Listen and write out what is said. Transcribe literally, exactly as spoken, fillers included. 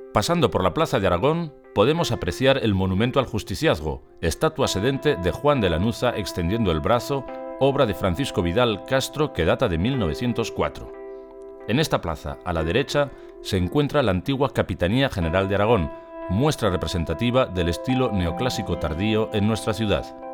Pasando por la Plaza de Aragón, podemos apreciar el Monumento al Justiciazgo, estatua sedente de Juan de Lanuza extendiendo el brazo, obra de Francisco Vidal Castro que data de mil novecientos cuatro. En esta plaza, a la derecha, se encuentra la antigua Capitanía General de Aragón, muestra representativa del estilo neoclásico tardío en nuestra ciudad.